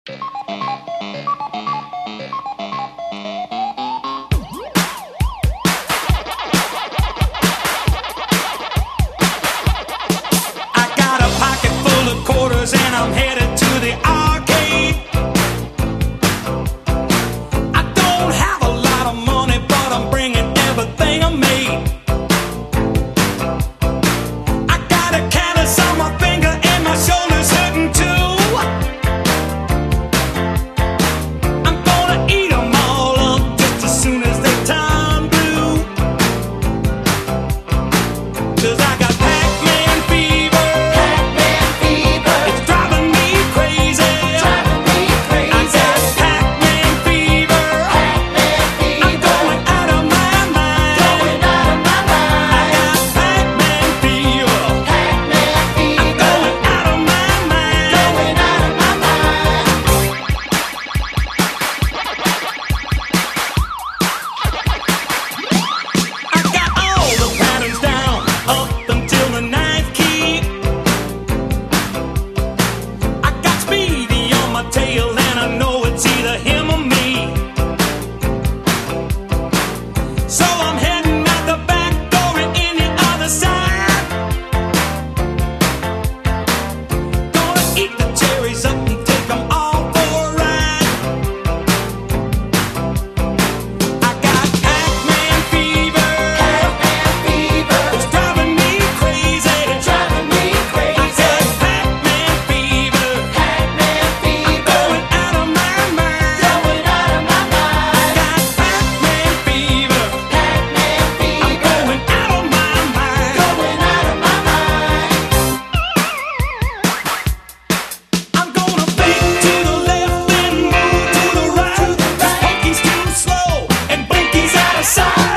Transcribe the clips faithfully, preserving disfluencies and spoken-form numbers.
I got a pocket full of quarters and I'm headed to the arcade. I don't have a lot of money, but I'm bringing everything I made. I got a callus on my finger and my shoulder's hurting too. I'm gonna eat them all up just as soon as they turn blue. 'Cause I got Pac-Man fever. Pac-Man fever. It's driving me crazy. Driving me crazy. I got Pac-Man fever. Pac-Man fever. I'm going out of my mind. Going out of my I mind. got Pac-Man fever. Pac-Man I'm fever. going out of my mind. Going out of my mind. I got all the patterns down up until the ninth key. I got Speedy on my tail and I know it's either him or me. So I'm heading out the back door and in the other side. Gonna eat the cherries up and take them all for a ride. I got Pac-Man fever. Pac-Man fever. It's driving me crazy. Driving me I crazy. got Pac-Man fever. Pac-Man fever. Going out of my mind. Going out of my I mind. got Pac-Man fever. Pac-Man fever. Going out of my mind. Going out of my mind. I'm gonna fake to the left and move to the right. Pinky's too slow and Blinky's out of sight.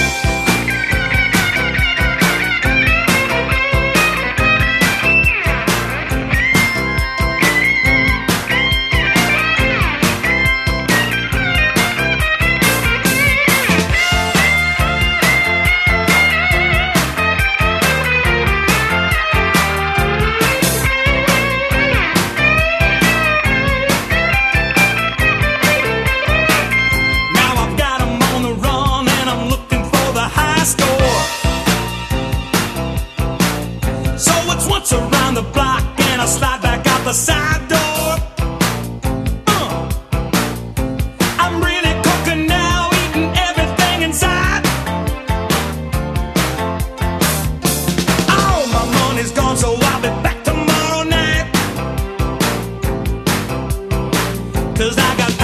Now I've got 'em on the run and I'm looking for the high score. So it's once around the block and I slide back out the side door. Uh, I'm really cooking now, eating everything inside. All my money's gone, so I'll be back tomorrow night. 'Cause I got